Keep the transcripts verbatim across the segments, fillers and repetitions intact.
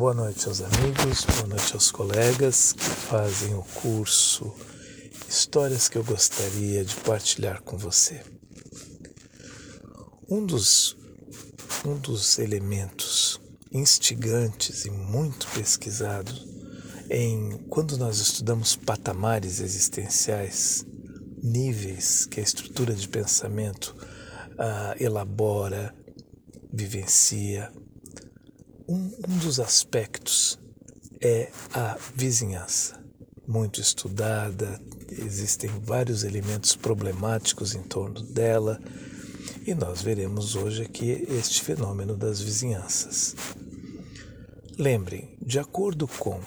Boa noite aos amigos, boa noite aos colegas que fazem o curso Histórias que eu gostaria de partilhar com você. Um dos, um dos elementos instigantes e muito pesquisados em quando nós estudamos patamares existenciais, níveis que a estrutura de pensamento ah, elabora, vivencia, Um, um dos aspectos é a vizinhança, muito estudada, existem vários elementos problemáticos em torno dela e nós veremos hoje aqui este fenômeno das vizinhanças. Lembrem, de acordo com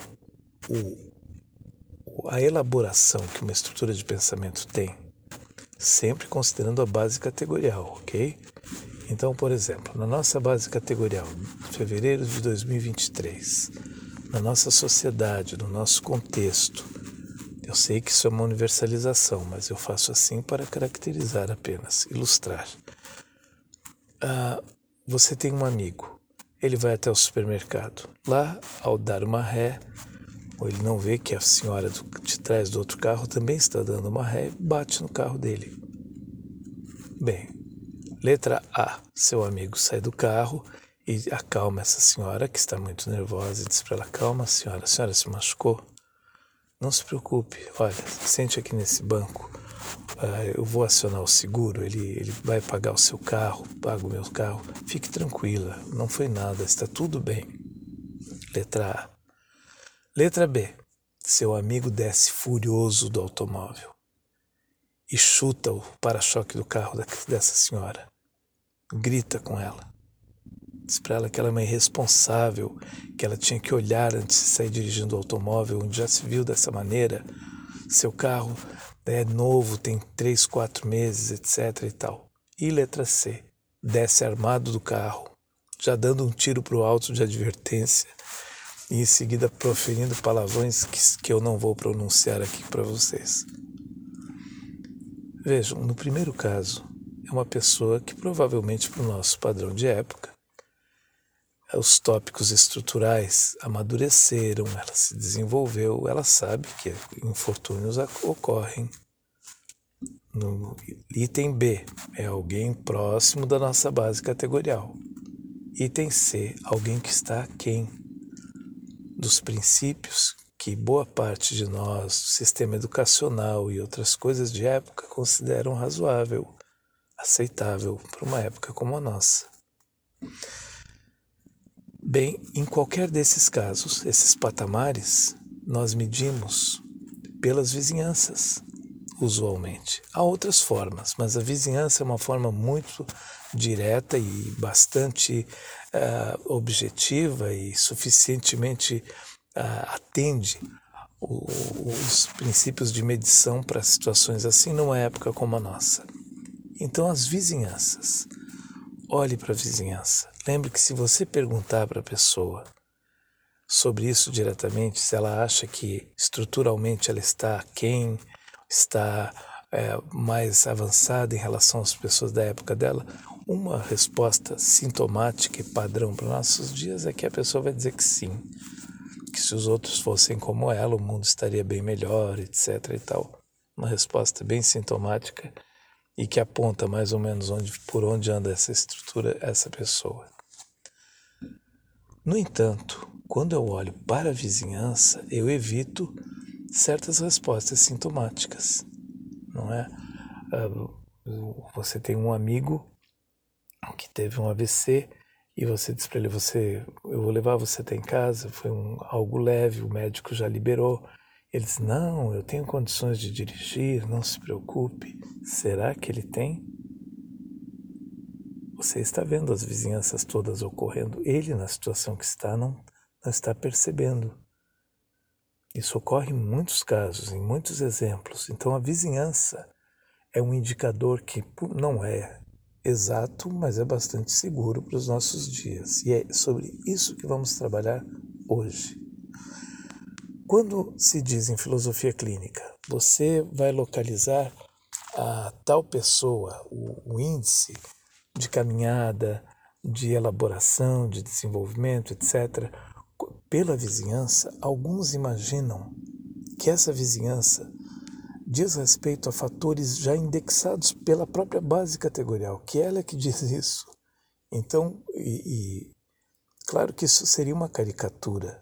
o, a elaboração que uma estrutura de pensamento tem, sempre considerando a base categorial, ok? Então, por exemplo, na nossa base categorial, fevereiro de dois mil e vinte e três, na nossa sociedade, no nosso contexto, eu sei que isso é uma universalização, mas eu faço assim para caracterizar apenas, ilustrar. Ah, você tem um amigo, ele vai até o supermercado. Lá, ao dar uma ré, ou ele não vê que a senhora de trás do outro carro também está dando uma ré, bate no carro dele. Bem, letra A, seu amigo sai do carro e acalma essa senhora que está muito nervosa e diz para ela: calma senhora, a senhora se machucou? Não se preocupe, olha, sente aqui nesse banco, uh, eu vou acionar o seguro, ele, ele vai pagar o seu carro, paga o meu carro, fique tranquila, não foi nada, está tudo bem. Letra A. Letra B, seu amigo desce furioso do automóvel e chuta o para-choque do carro da, dessa senhora. Grita com ela, diz para ela que ela é uma irresponsável, que ela tinha que olhar antes de sair dirigindo o automóvel, onde já se viu dessa maneira, seu carro é novo, tem três, quatro meses, etc e tal. E letra C, desce armado do carro, já dando um tiro para o alto de advertência e em seguida proferindo palavrões que, que eu não vou pronunciar aqui para vocês. Vejam, no primeiro caso, é uma pessoa que provavelmente para o nosso padrão de época, os tópicos estruturais amadureceram, ela se desenvolveu, ela sabe que infortúnios ocorrem. No item B, é alguém próximo da nossa base categorial. Item C, alguém que está aquém dos princípios que boa parte de nós, o sistema educacional e outras coisas de época consideram razoável, aceitável para uma época como a nossa. Bem, em qualquer desses casos, esses patamares, nós medimos pelas vizinhanças, usualmente. Há outras formas, mas a vizinhança é uma forma muito direta e bastante uh, objetiva e suficientemente uh, atende o, os princípios de medição para situações assim numa época como a nossa. Então, as vizinhanças. Olhe para a vizinhança. Lembre que se você perguntar para a pessoa sobre isso diretamente, se ela acha que estruturalmente ela está aquém, está é, mais avançada em relação às pessoas da época dela, uma resposta sintomática e padrão para nossos dias é que a pessoa vai dizer que sim, que se os outros fossem como ela, o mundo estaria bem melhor, etc e tal. Uma resposta bem sintomática e que aponta mais ou menos onde, por onde anda essa estrutura, essa pessoa. No entanto, quando eu olho para a vizinhança, eu evito certas respostas sintomáticas, não é? Você tem um amigo que teve um A V C e você diz para ele, você, eu vou levar você até em casa, foi um, algo leve, o médico já liberou. Ele diz, não, eu tenho condições de dirigir, não se preocupe. Será que ele tem? Você está vendo as vizinhanças todas ocorrendo. Ele, na situação que está, não, não está percebendo. Isso ocorre em muitos casos, em muitos exemplos. Então, a vizinhança é um indicador que não é exato, mas é bastante seguro para os nossos dias. E é sobre isso que vamos trabalhar hoje. Quando se diz em filosofia clínica, você vai localizar a tal pessoa, o, o índice de caminhada, de elaboração, de desenvolvimento, etcétera, pela vizinhança, alguns imaginam que essa vizinhança diz respeito a fatores já indexados pela própria base categorial, que ela é que diz isso. Então, e, e claro que isso seria uma caricatura.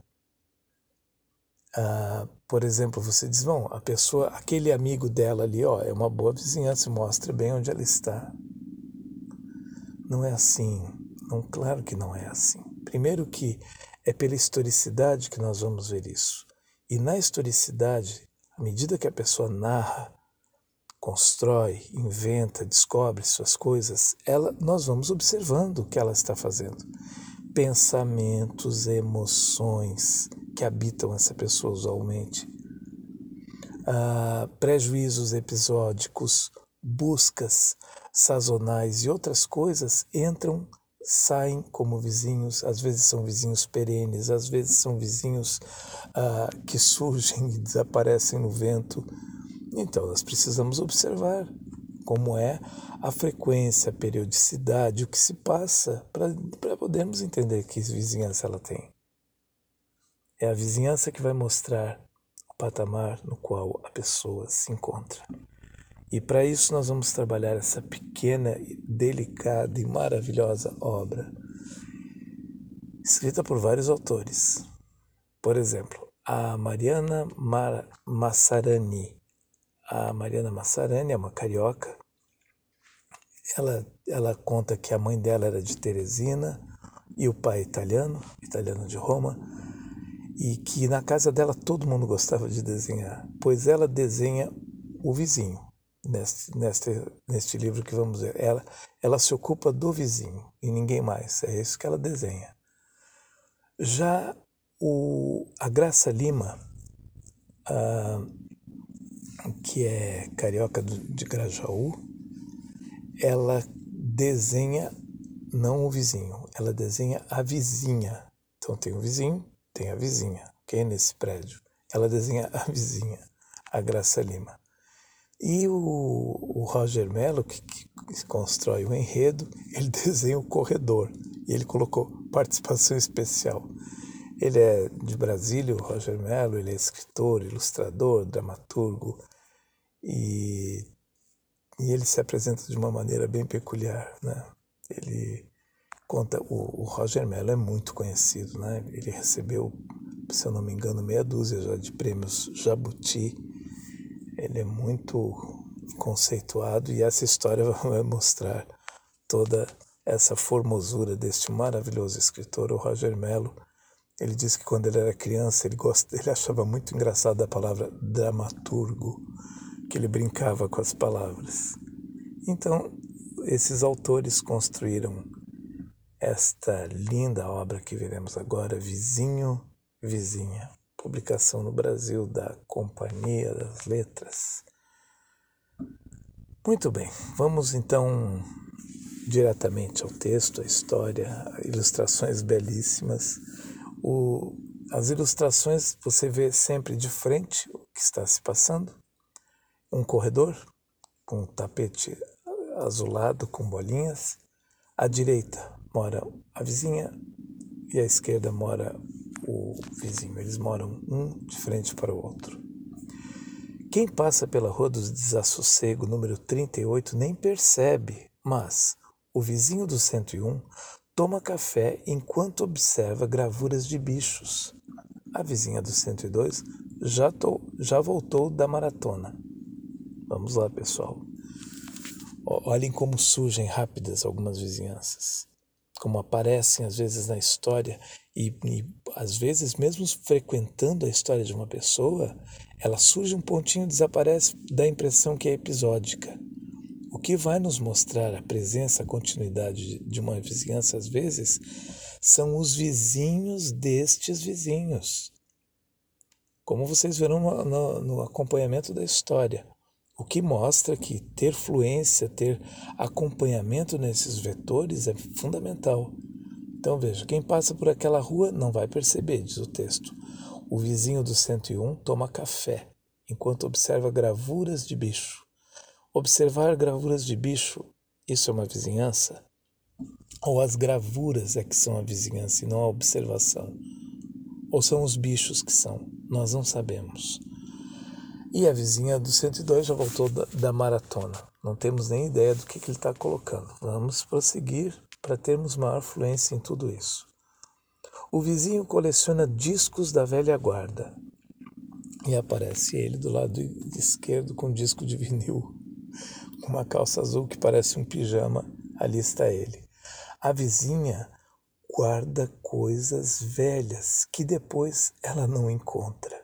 Ah, por exemplo, você diz, bom, a pessoa, aquele amigo dela ali, ó, é uma boa vizinhança, mostra bem onde ela está. Não é assim. Não, claro que não é assim. Primeiro que é pela historicidade que nós vamos ver isso. E na historicidade, à medida que a pessoa narra, constrói, inventa, descobre suas coisas, ela, nós vamos observando o que ela está fazendo. Pensamentos, emoções que habitam essa pessoa usualmente. Ah, prejuízos episódicos, buscas sazonais e outras coisas entram, saem como vizinhos, às vezes são vizinhos perenes, às vezes são vizinhos ah, que surgem e desaparecem no vento. Então, nós precisamos observar como é a frequência, a periodicidade, o que se passa, para podermos entender que vizinhança ela tem. É a vizinhança que vai mostrar o patamar no qual a pessoa se encontra. E para isso nós vamos trabalhar essa pequena, delicada e maravilhosa obra, escrita por vários autores. Por exemplo, a Mariana Mar- Massarani. A Mariana Massarani é uma carioca. Ela, ela conta que a mãe dela era de Teresina e o pai italiano, italiano de Roma, e que na casa dela todo mundo gostava de desenhar, pois ela desenha o vizinho. Neste, neste, neste livro que vamos ver, ela, ela se ocupa do vizinho e ninguém mais, é isso que ela desenha. Já o, a Graça Lima, a, que é carioca de Grajaú, ela desenha não o vizinho, ela desenha a vizinha. Então tem o vizinho, tem a vizinha, ok? Nesse prédio. Ela desenha a vizinha, a Graça Lima. E o, o Roger Mello, que, que constrói o enredo, ele desenha o corredor. E ele colocou participação especial. Ele é de Brasília, o Roger Mello, ele é escritor, ilustrador, dramaturgo. E, e ele se apresenta de uma maneira bem peculiar, né? Ele conta, o, o Roger Mello é muito conhecido, né? Ele recebeu, se eu não me engano, meia dúzia já de prêmios Jabuti. Ele é muito conceituado e essa história vai mostrar toda essa formosura deste maravilhoso escritor, o Roger Mello. Ele disse que quando ele era criança ele, gost... ele achava muito engraçada a palavra dramaturgo, que ele brincava com as palavras. Então, esses autores construíram esta linda obra que veremos agora, Vizinho, Vizinha. Publicação no Brasil da Companhia das Letras. Muito bem, vamos então diretamente ao texto, à história, ilustrações belíssimas. O, as ilustrações você vê sempre de frente o que está se passando. Um corredor com um tapete azulado com bolinhas. À direita mora a vizinha e à esquerda mora o vizinho. Eles moram um de frente para o outro. Quem passa pela Rua do Desassossego, número trinta e oito, nem percebe, mas o vizinho do cento e um toma café enquanto observa gravuras de bichos. A vizinha do cento e dois já, to, já voltou da maratona. Vamos lá, pessoal. Olhem como surgem rápidas algumas vizinhanças. Como aparecem às vezes na história e, e às vezes mesmo frequentando a história de uma pessoa, ela surge um pontinho e desaparece, dá a impressão que é episódica. O que vai nos mostrar a presença, a continuidade de uma vizinhança às vezes, são os vizinhos destes vizinhos. Como vocês verão no, no, no acompanhamento da história. O que mostra que ter fluência, ter acompanhamento nesses vetores é fundamental. Então veja, quem passa por aquela rua não vai perceber, diz o texto. O vizinho do cento e um toma café, enquanto observa gravuras de bicho. Observar gravuras de bicho, isso é uma vizinhança? Ou as gravuras é que são a vizinhança e não a observação? Ou são os bichos que são? Nós não sabemos. E a vizinha do cento e dois já voltou da, da maratona. Não temos nem ideia do que, que ele está colocando. Vamos prosseguir para termos maior fluência em tudo isso. O vizinho coleciona discos da velha guarda. E aparece ele do lado esquerdo com um disco de vinil, com uma calça azul que parece um pijama. Ali está ele. A vizinha guarda coisas velhas que depois ela não encontra.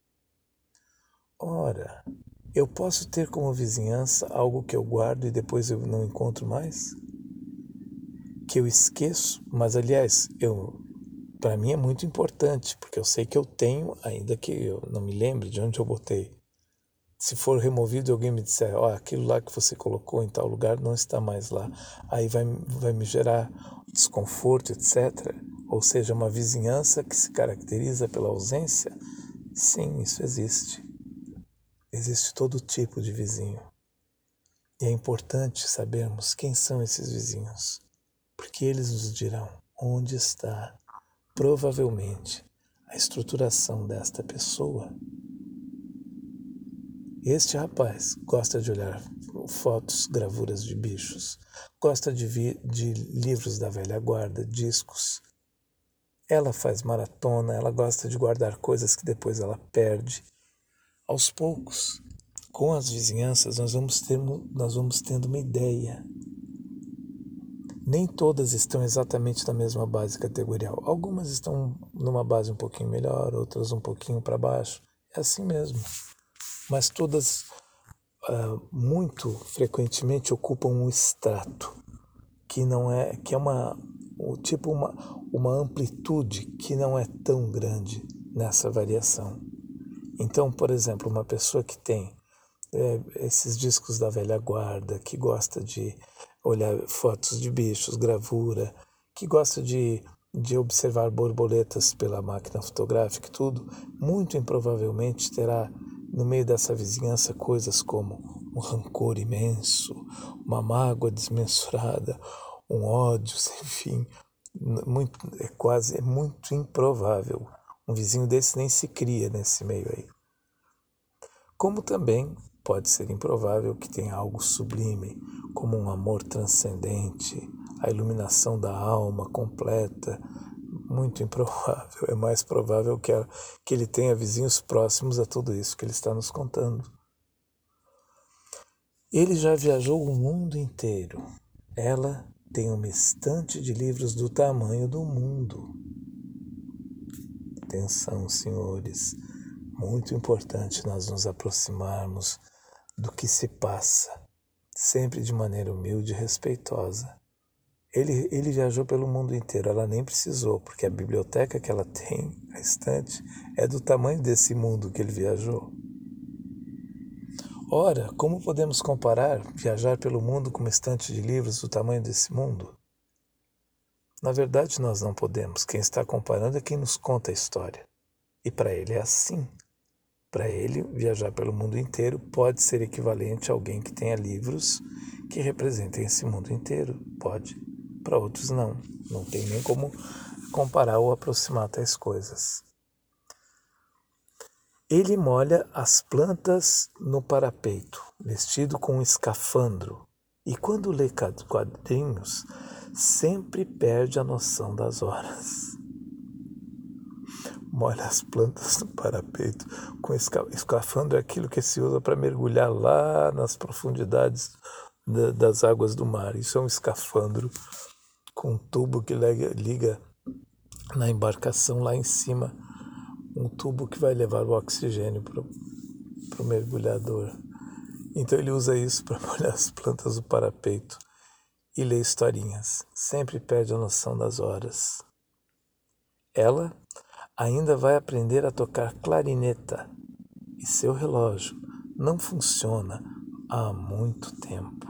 Ora, eu posso ter como vizinhança algo que eu guardo e depois eu não encontro mais? Que eu esqueço, mas aliás, eu, para mim é muito importante, porque eu sei que eu tenho, ainda que eu não me lembre de onde eu botei. Se for removido e alguém me disser, ó, oh, aquilo lá que você colocou em tal lugar não está mais lá, aí vai, vai me gerar desconforto, etcétera. Ou seja, uma vizinhança que se caracteriza pela ausência? Sim, isso existe. Existe todo tipo de vizinho. E é importante sabermos quem são esses vizinhos, porque eles nos dirão onde está, provavelmente, a estruturação desta pessoa. Este rapaz gosta de olhar fotos, gravuras de bichos, gosta de, vi- de livros da velha guarda, discos. Ela faz maratona, ela gosta de guardar coisas que depois ela perde. Aos poucos, com as vizinhanças, nós vamos, ter, nós vamos tendo uma ideia. Nem todas estão exatamente na mesma base categorial. Algumas estão numa base um pouquinho melhor, outras um pouquinho para baixo. É assim mesmo. Mas todas, uh, muito frequentemente, ocupam um extrato, que não é, que é uma, tipo uma, uma amplitude que não é tão grande nessa variação. Então, por exemplo, uma pessoa que tem é, esses discos da velha guarda, que gosta de olhar fotos de bichos, gravura, que gosta de, de observar borboletas pela máquina fotográfica e tudo, muito improvavelmente terá no meio dessa vizinhança coisas como um rancor imenso, uma mágoa desmensurada, um ódio sem fim. Muito, é quase, é muito improvável. Um vizinho desse nem se cria nesse meio aí. Como também pode ser improvável que tenha algo sublime, como um amor transcendente, a iluminação da alma completa. Muito improvável. É mais provável que, a, que ele tenha vizinhos próximos a tudo isso que ele está nos contando. Ele já viajou o mundo inteiro. Ela tem uma estante de livros do tamanho do mundo. Atenção, senhores. Muito importante nós nos aproximarmos do que se passa, sempre de maneira humilde e respeitosa. Ele, ele viajou pelo mundo inteiro, ela nem precisou, porque a biblioteca que ela tem, a estante, é do tamanho desse mundo que ele viajou. Ora, como podemos comparar viajar pelo mundo com uma estante de livros do tamanho desse mundo? Na verdade, nós não podemos. Quem está comparando é quem nos conta a história. E para ele é assim. Para ele, viajar pelo mundo inteiro pode ser equivalente a alguém que tenha livros que representem esse mundo inteiro. Pode. Para outros, não. Não tem nem como comparar ou aproximar tais coisas. Ele molha as plantas no parapeito, vestido com um escafandro. E quando lê quadrinhos, sempre perde a noção das horas. Molha as plantas no parapeito com escafandro, é aquilo que se usa para mergulhar lá nas profundidades da, das águas do mar. Isso é um escafandro com um tubo que liga, liga na embarcação lá em cima, um tubo que vai levar o oxigênio para o mergulhador. Então ele usa isso para molhar as plantas do parapeito e ler historinhas. Sempre perde a noção das horas. Ela ainda vai aprender a tocar clarineta e seu relógio não funciona há muito tempo.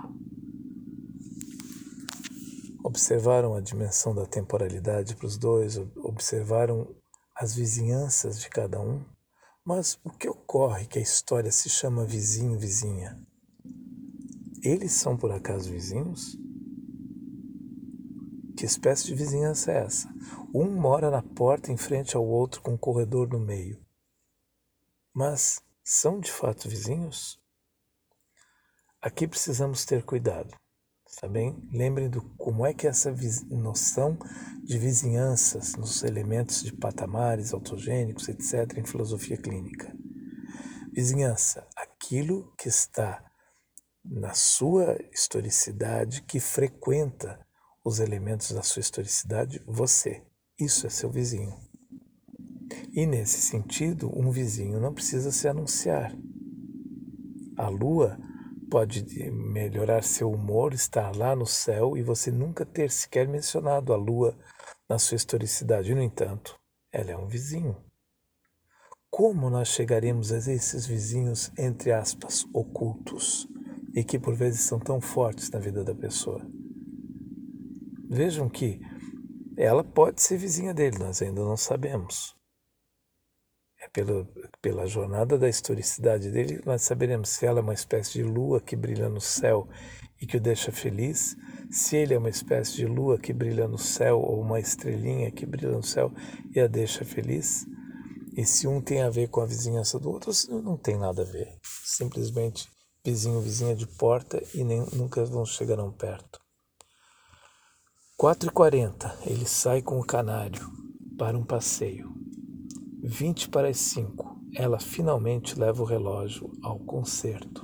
Observaram a dimensão da temporalidade para os dois, observaram as vizinhanças de cada um, mas o que ocorre que a história se chama vizinho-vizinha? Eles são por acaso vizinhos? Que espécie de vizinhança é essa? Um mora na porta em frente ao outro com um corredor no meio. Mas são de fato vizinhos? Aqui precisamos ter cuidado, tá bem? Lembrem do como é que essa noção de vizinhanças nos elementos de patamares autogênicos, etcétera, em filosofia clínica. Vizinhança, aquilo que está na sua historicidade, que frequenta os elementos da sua historicidade, você. Isso é seu vizinho. E nesse sentido, um vizinho não precisa se anunciar. A lua pode melhorar seu humor, estar lá no céu e você nunca ter sequer mencionado a lua na sua historicidade. No entanto, ela é um vizinho. Como nós chegaremos a esses vizinhos, entre aspas, ocultos, e que por vezes são tão fortes na vida da pessoa? Vejam que ela pode ser vizinha dele, nós ainda não sabemos. É pela, pela jornada da historicidade dele que nós saberemos se ela é uma espécie de lua que brilha no céu e que o deixa feliz, se ele é uma espécie de lua que brilha no céu ou uma estrelinha que brilha no céu e a deixa feliz. E se um tem a ver com a vizinhança do outro, não tem nada a ver. Simplesmente vizinho, vizinha de porta e nem, nunca vão chegarão perto. quatro e quarenta, ele sai com o canário para um passeio. vinte para as cinco, ela finalmente leva o relógio ao concerto.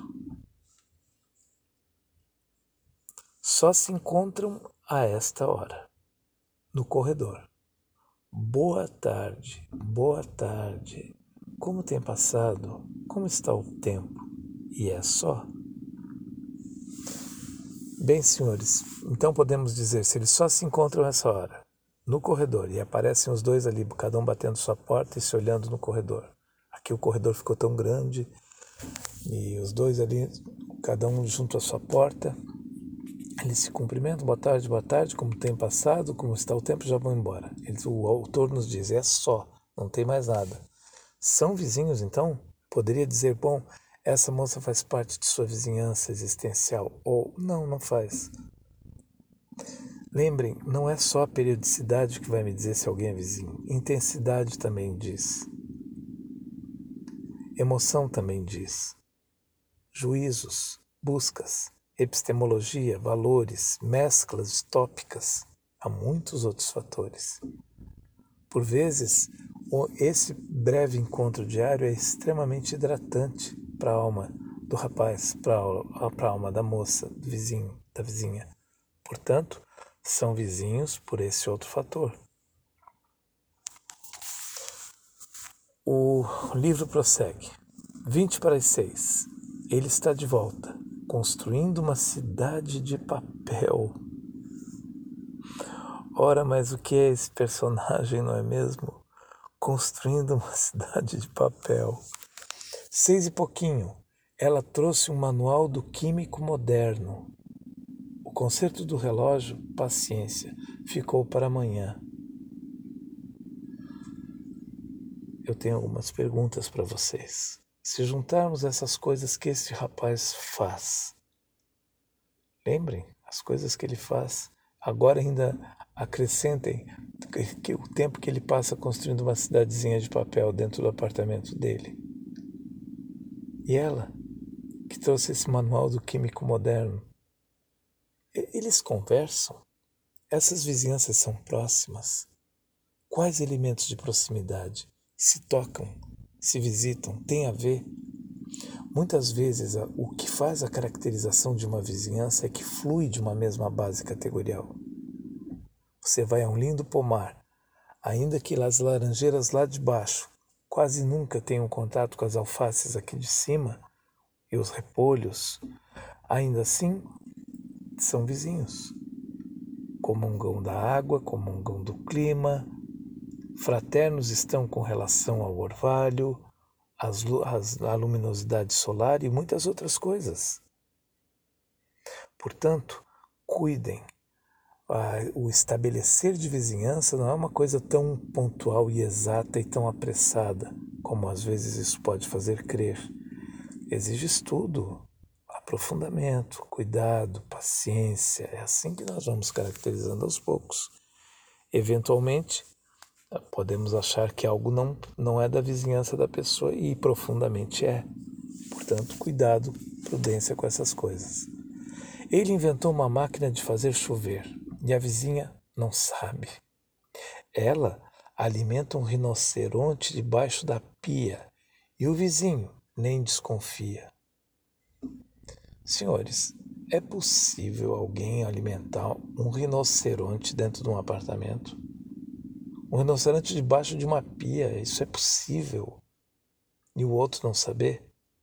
Só se encontram a esta hora, no corredor. Boa tarde, boa tarde. Como tem passado? Como está o tempo? E é só? Bem, senhores, então podemos dizer, se eles só se encontram essa hora, no corredor, e aparecem os dois ali, cada um batendo sua porta e se olhando no corredor. Aqui o corredor ficou tão grande, e os dois ali, cada um junto à sua porta, eles se cumprimentam, boa tarde, boa tarde, como tem passado, como está o tempo, já vão embora. Eles, o autor nos diz, é só, não tem mais nada. São vizinhos, então? Poderia dizer, bom, essa moça faz parte de sua vizinhança existencial, ou não, não faz. Lembrem, não é só a periodicidade que vai me dizer se alguém é vizinho, intensidade também diz. Emoção também diz. Juízos, buscas, epistemologia, valores, mesclas tópicas, há muitos outros fatores. Por vezes, esse breve encontro diário é extremamente hidratante para a alma do rapaz, para a alma da moça, do vizinho, da vizinha. Portanto, são vizinhos por esse outro fator. O livro prossegue. vinte para as seis. Ele está de volta, construindo uma cidade de papel. Ora, mas o que é esse personagem, não é mesmo? Construindo uma cidade de papel. Seis e pouquinho. Ela trouxe um manual do químico moderno. O concerto do relógio, paciência, ficou para amanhã. Eu tenho algumas perguntas para vocês. Se juntarmos essas coisas que este rapaz faz, lembrem, as coisas que ele faz, agora ainda acrescentem que o tempo que ele passa construindo uma cidadezinha de papel dentro do apartamento dele. E ela, que trouxe esse manual do químico moderno, eles conversam? Essas vizinhanças são próximas? Quais elementos de proximidade se tocam, se visitam, têm a ver? Muitas vezes o que faz a caracterização de uma vizinhança é que flui de uma mesma base categorial. Você vai a um lindo pomar, ainda que as laranjeiras lá de baixo quase nunca tenham contato com as alfaces aqui de cima e os repolhos, ainda assim são vizinhos. Comungam da água, comungam do clima, fraternos estão com relação ao orvalho, as, as, a luminosidade solar e muitas outras coisas. Portanto, cuidem. Ah, o estabelecer de vizinhança não é uma coisa tão pontual e exata e tão apressada, como às vezes isso pode fazer crer. Exige estudo, aprofundamento, cuidado, paciência. É assim que nós vamos caracterizando aos poucos. Eventualmente, podemos achar que algo não, não é da vizinhança da pessoa e profundamente é. Portanto, cuidado, prudência com essas coisas. Ele inventou uma máquina de fazer chover e a vizinha não sabe. Ela alimenta um rinoceronte debaixo da pia e o vizinho nem desconfia. Senhores, é possível alguém alimentar um rinoceronte dentro de um apartamento? Um rinoceronte debaixo de uma pia, isso é possível? E o outro não saber?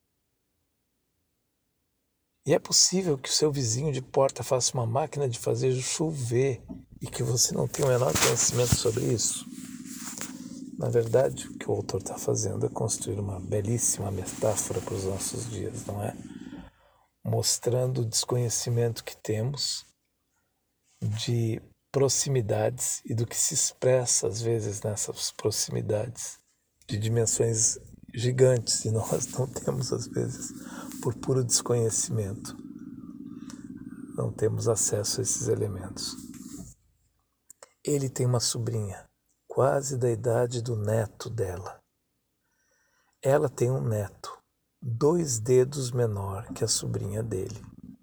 E é possível que o seu vizinho de porta faça uma máquina de fazer chover e que você não tenha o menor conhecimento sobre isso? Na verdade, o que o autor está fazendo é construir uma belíssima metáfora para os nossos dias, não é? Mostrando o desconhecimento que temos de proximidades e do que se expressa às vezes nessas proximidades de dimensões gigantes e nós não temos às vezes por puro desconhecimento, não temos acesso a esses elementos. Ele tem uma sobrinha, quase da idade do neto dela. Ela tem um neto, dois dedos menor que a sobrinha dele.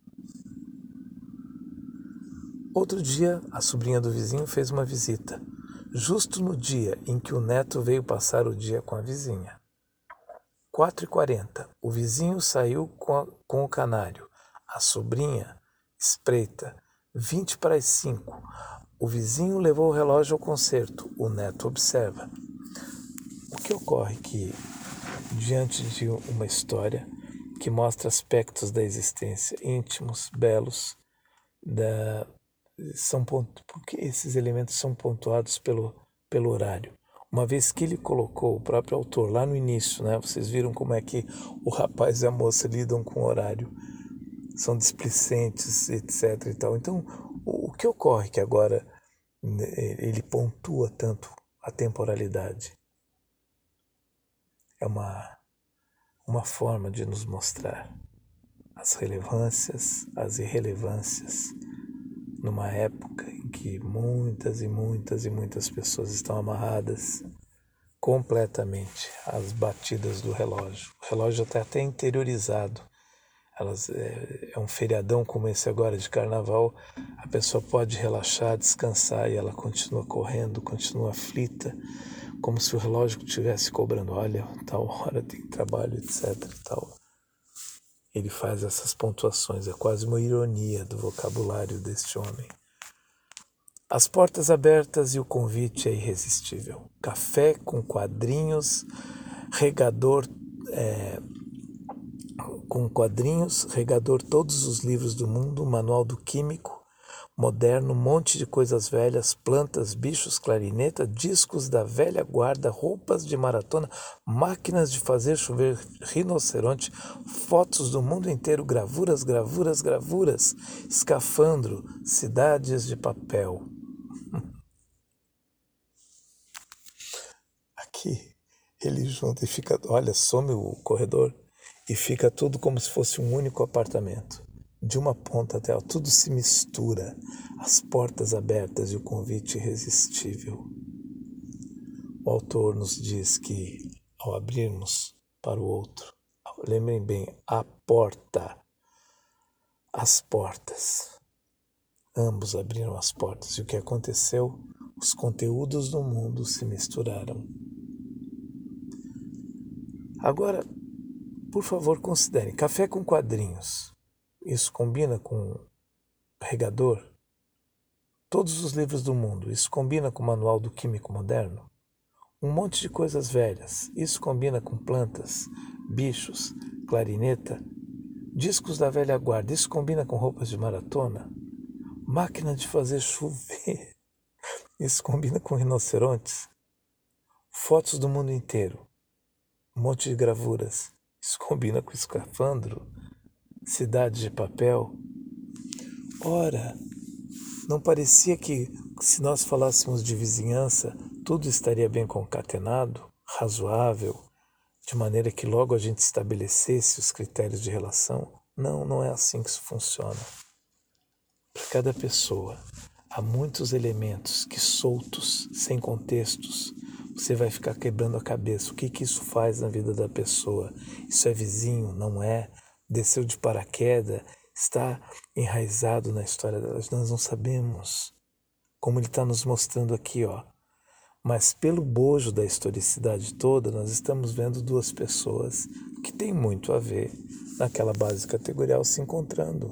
Outro dia, a sobrinha do vizinho fez uma visita, justo no dia em que o neto veio passar o dia com a vizinha. quatro e quarenta, o vizinho saiu com, a, com o canário. A sobrinha espreita. vinte para as cinco, o vizinho levou o relógio ao concerto. O neto observa. O que ocorre que, diante de uma história que mostra aspectos da existência íntimos, belos, da, são ponto, porque esses elementos são pontuados pelo, pelo horário. Uma vez que ele colocou, o próprio autor, lá no início, né, vocês viram como é que o rapaz e a moça lidam com o horário, são displicentes, etc. E tal. Então, o, o que ocorre que agora ele pontua tanto a temporalidade? É uma, uma forma de nos mostrar as relevâncias, as irrelevâncias, numa época em que muitas e muitas e muitas pessoas estão amarradas completamente às batidas do relógio. O relógio está até interiorizado. Elas, é, é um feriadão como esse agora de carnaval, a pessoa pode relaxar, descansar e ela continua correndo, continua aflita, como se o relógio estivesse cobrando, olha, tal hora tem trabalho, etc. Tal. Ele faz essas pontuações, é quase uma ironia do vocabulário deste homem. As portas abertas e o convite é irresistível. Café com quadrinhos, regador, é, com quadrinhos, regador todos os livros do mundo, manual do químico, moderno, monte de coisas velhas, plantas, bichos, clarineta, discos da velha guarda, roupas de maratona, máquinas de fazer chover rinoceronte, fotos do mundo inteiro, gravuras, gravuras, gravuras, escafandro, cidades de papel. Aqui ele junta e fica, olha, some o corredor e fica tudo como se fosse um único apartamento. De uma ponta até a outra, tudo se mistura, as portas abertas e o convite irresistível. O autor nos diz que, ao abrirmos para o outro, lembrem bem, a porta, as portas, ambos abriram as portas. E o que aconteceu? Os conteúdos do mundo se misturaram. Agora, por favor, considerem, café com quadrinhos. Isso combina com regador? Todos os livros do mundo, isso combina com o manual do químico moderno? Um monte de coisas velhas, isso combina com plantas, bichos, clarineta, discos da velha guarda, isso combina com roupas de maratona? Máquina de fazer chover, isso combina com rinocerontes? Fotos do mundo inteiro, um monte de gravuras, isso combina com escafandro? Cidade de papel? Ora, não parecia que, se nós falássemos de vizinhança, tudo estaria bem concatenado, razoável, de maneira que logo a gente estabelecesse os critérios de relação? Não, não é assim que isso funciona. Para cada pessoa, há muitos elementos que soltos, sem contextos, você vai ficar quebrando a cabeça. O que, que isso faz na vida da pessoa? Isso é vizinho? Não é? Desceu de paraquedas? Está enraizado na história delas? Nós não sabemos. Como ele está nos mostrando aqui, ó. Mas pelo bojo da historicidade toda, nós estamos vendo duas pessoas que têm muito a ver naquela base categorial se encontrando.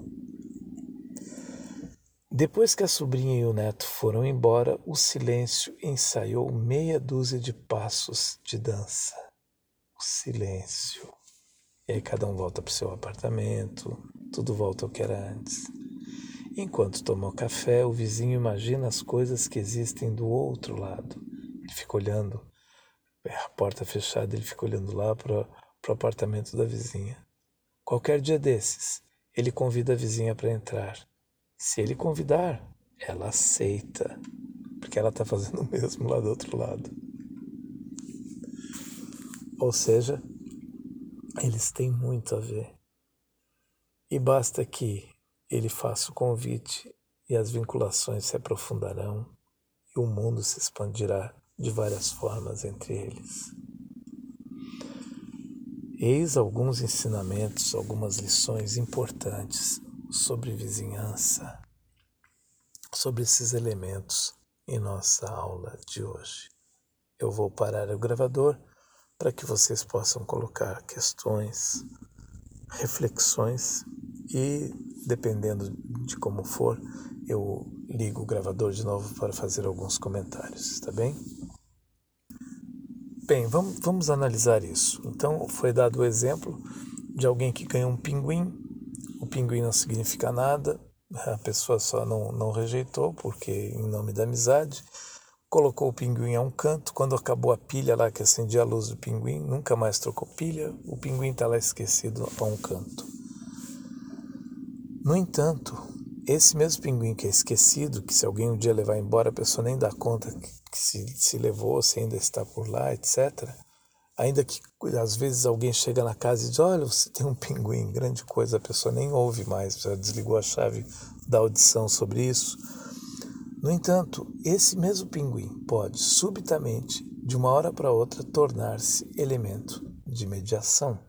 Depois que a sobrinha e o neto foram embora, o silêncio ensaiou meia dúzia de passos de dança. O silêncio. E aí cada um volta para o seu apartamento, tudo volta ao que era antes. Enquanto toma o café, o vizinho imagina as coisas que existem do outro lado. Ele fica olhando, a porta fechada, ele fica olhando lá para o apartamento da vizinha. Qualquer dia desses, ele convida a vizinha para entrar. Se ele convidar, ela aceita, porque ela está fazendo o mesmo lá do outro lado. Ou seja, eles têm muito a ver. E basta que ele faça o convite e as vinculações se aprofundarão e o mundo se expandirá de várias formas entre eles. Eis alguns ensinamentos, algumas lições importantes sobre vizinhança, sobre esses elementos em nossa aula de hoje. Eu vou parar o gravador para que vocês possam colocar questões, reflexões e, dependendo de como for, eu ligo o gravador de novo para fazer alguns comentários, está bem? Bem, vamos, vamos analisar isso. Então, foi dado o exemplo de alguém que ganhou um pinguim. O pinguim não significa nada, a pessoa só não, não rejeitou, porque em nome da amizade, colocou o pinguim a um canto. Quando acabou a pilha lá que acendia a luz do pinguim, nunca mais trocou pilha, o pinguim está lá esquecido a um canto. No entanto, esse mesmo pinguim que é esquecido, que se alguém um dia levar embora, a pessoa nem dá conta que, que se, se levou, se ainda está por lá, etcétera. Ainda que às vezes alguém chega na casa e diz, olha, você tem um pinguim, grande coisa, a pessoa nem ouve mais, já desligou a chave da audição sobre isso. No entanto, esse mesmo pinguim pode subitamente, de uma hora para outra, tornar-se elemento de mediação.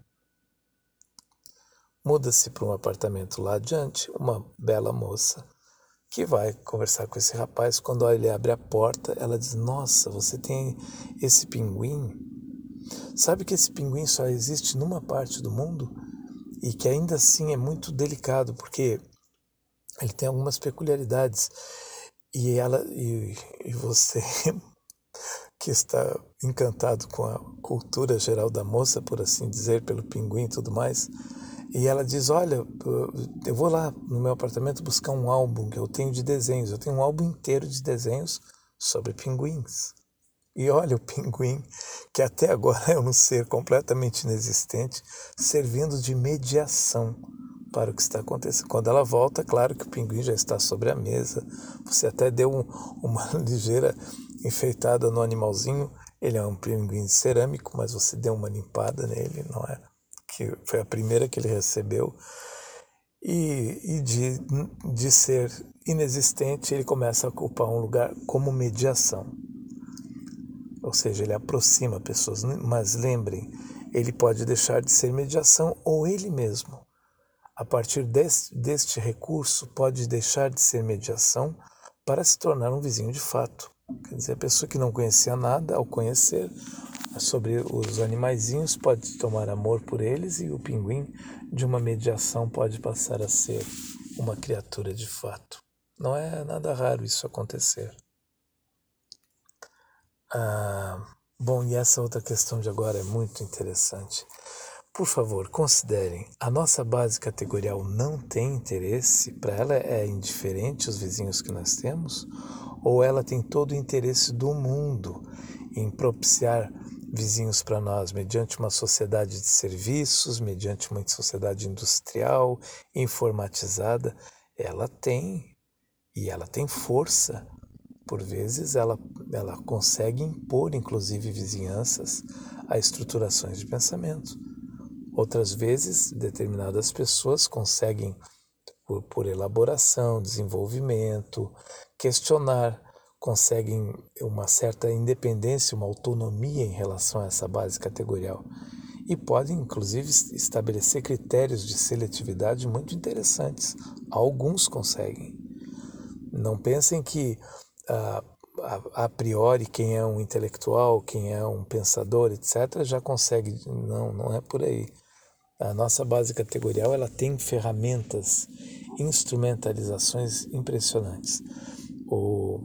Muda-se para um apartamento lá adiante uma bela moça que vai conversar com esse rapaz. Quando ele abre a porta, ela diz, nossa, você tem esse pinguim? Sabe que esse pinguim só existe numa parte do mundo e que ainda assim é muito delicado, porque ele tem algumas peculiaridades. E, ela, e, e você que está encantado com a cultura geral da moça, por assim dizer, pelo pinguim e tudo mais, e ela diz, olha, eu vou lá no meu apartamento buscar um álbum que eu tenho de desenhos. Eu tenho um álbum inteiro de desenhos sobre pinguins. E olha o pinguim, que até agora é um ser completamente inexistente, servindo de mediação para o que está acontecendo. Quando ela volta, claro que o pinguim já está sobre a mesa. Você até deu um, uma ligeira enfeitada no animalzinho. Ele é um pinguim cerâmico, mas você deu uma limpada nele, não é? Que foi a primeira que ele recebeu, e, e de, de ser inexistente, ele começa a ocupar um lugar como mediação. Ou seja, ele aproxima pessoas, mas lembrem, ele pode deixar de ser mediação ou ele mesmo, a partir deste, deste recurso, pode deixar de ser mediação para se tornar um vizinho de fato. Quer dizer, a pessoa que não conhecia nada, ao conhecer sobre os animaizinhos, pode tomar amor por eles, e o pinguim, de uma mediação, pode passar a ser uma criatura de fato. Não é nada raro isso acontecer. Ah, bom, e essa outra questão de agora é muito interessante. Por favor, considerem, a nossa base categorial não tem interesse? Para ela é indiferente os vizinhos que nós temos? Ou ela tem todo o interesse do mundo em propiciar vizinhos para nós, mediante uma sociedade de serviços, mediante uma sociedade industrial, informatizada? Ela tem, e ela tem força. Por vezes ela, ela consegue impor, inclusive, vizinhanças a estruturações de pensamento. Outras vezes, determinadas pessoas conseguem, por, por elaboração, desenvolvimento, questionar, conseguem uma certa independência, uma autonomia em relação a essa base categorial. E podem, inclusive, estabelecer critérios de seletividade muito interessantes. Alguns conseguem. Não pensem que, a, a, a priori, quem é um intelectual, quem é um pensador, etcétera, já consegue. Não, não é por aí. A nossa base categorial ela tem ferramentas, instrumentalizações impressionantes. O,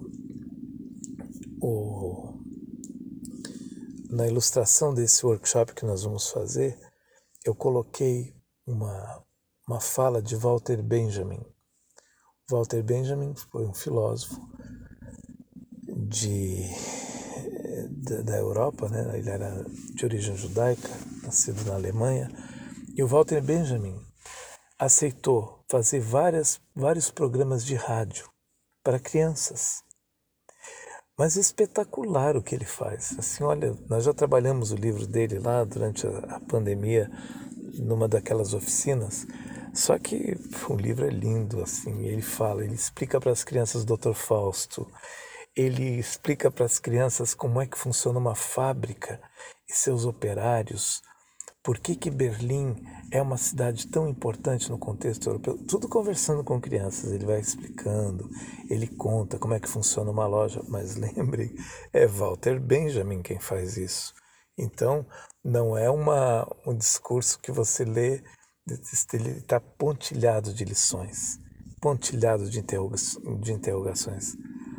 o, na ilustração desse workshop que nós vamos fazer, eu coloquei uma, uma fala de Walter Benjamin. Walter Benjamin foi um filósofo de, da, da Europa, né? Ele era de origem judaica, nascido na Alemanha. E o Walter Benjamin aceitou fazer várias, vários programas de rádio para crianças. Mas é espetacular o que ele faz. Assim, olha, nós já trabalhamos o livro dele lá durante a, a pandemia, numa daquelas oficinas. Só que o livro é lindo, assim, ele fala, ele explica para as crianças o doutor Fausto, ele explica para as crianças como é que funciona uma fábrica e seus operários, por que que Berlim é uma cidade tão importante no contexto europeu, tudo conversando com crianças, ele vai explicando, ele conta como é que funciona uma loja, mas lembrem, é Walter Benjamin quem faz isso. Então, não é uma, um discurso que você lê, ele está pontilhado de lições, pontilhado de, interroga de interrogações.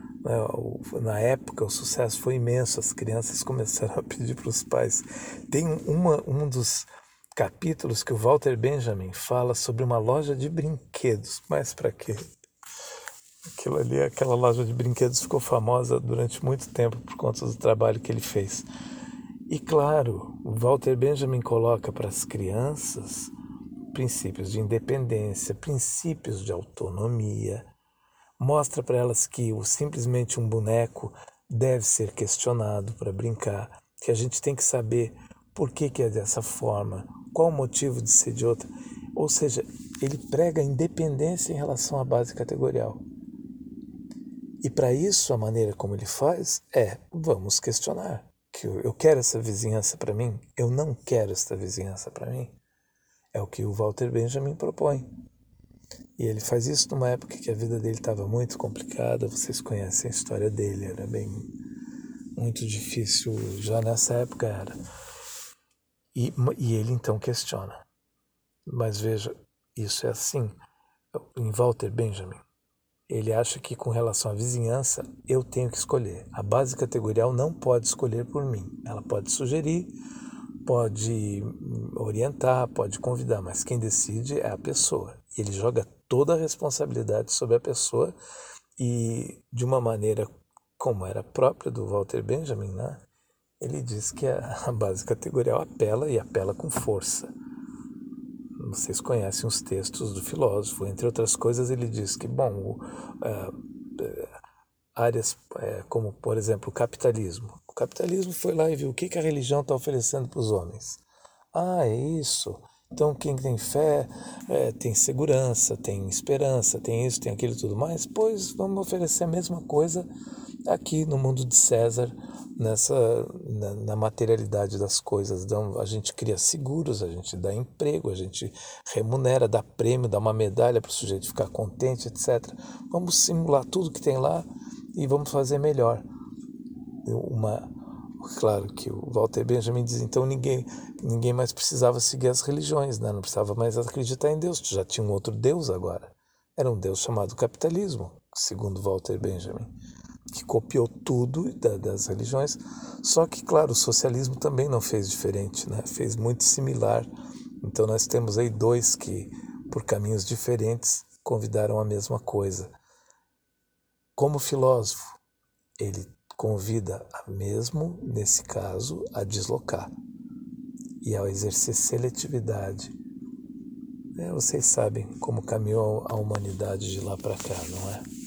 Na época, o sucesso foi imenso, as crianças começaram a pedir para os pais. Tem uma, um dos capítulos que o Walter Benjamin fala sobre uma loja de brinquedos. Mas para quê? Aquilo ali, aquela loja de brinquedos ficou famosa durante muito tempo por conta do trabalho que ele fez. E claro, o Walter Benjamin coloca para as crianças princípios de independência, princípios de autonomia, mostra para elas que o, simplesmente um boneco deve ser questionado para brincar, que a gente tem que saber por que, que é dessa forma, qual o motivo de ser de outra. Ou seja, ele prega a independência em relação à base categorial. E para isso, a maneira como ele faz é, vamos questionar. Que eu, eu quero essa vizinhança para mim, eu não quero essa vizinhança para mim. É o que o Walter Benjamin propõe. E ele faz isso numa época que a vida dele estava muito complicada, vocês conhecem a história dele, era bem, muito difícil, já nessa época era. E, e ele então questiona. Mas veja, isso é assim, em Walter Benjamin, ele acha que com relação à vizinhança, eu tenho que escolher. A base categorial não pode escolher por mim, ela pode sugerir, pode orientar, pode convidar, mas quem decide é a pessoa. E ele joga toda a responsabilidade sobre a pessoa e de uma maneira como era própria do Walter Benjamin, né? Ele diz que a base categorial apela e apela com força. Vocês conhecem os textos do filósofo, entre outras coisas ele diz que, bom, o, uh, áreas uh, como, por exemplo, o capitalismo. O capitalismo foi lá e viu o que, que a religião está oferecendo para os homens. Ah, é isso. Então quem tem fé é, tem segurança, tem esperança, tem isso, tem aquilo e tudo mais. Pois vamos oferecer a mesma coisa aqui no mundo de César, nessa, na, na materialidade das coisas. Então, a gente cria seguros, a gente dá emprego, a gente remunera, dá prêmio, dá uma medalha para o sujeito ficar contente, etcétera. Vamos simular tudo que tem lá e vamos fazer melhor. Uma, claro que o Walter Benjamin diz, então ninguém, ninguém mais precisava seguir as religiões, né? Não precisava mais acreditar em Deus, já tinha um outro Deus agora. Era um Deus chamado capitalismo, segundo Walter Benjamin, que copiou tudo da, das religiões, só que, claro, o socialismo também não fez diferente, né? Fez muito similar. Então nós temos aí dois que, por caminhos diferentes, convidaram a mesma coisa. Como filósofo, ele convida, a mesmo nesse caso, a deslocar e ao exercer seletividade. É, vocês sabem como caminhou a humanidade de lá para cá, não é?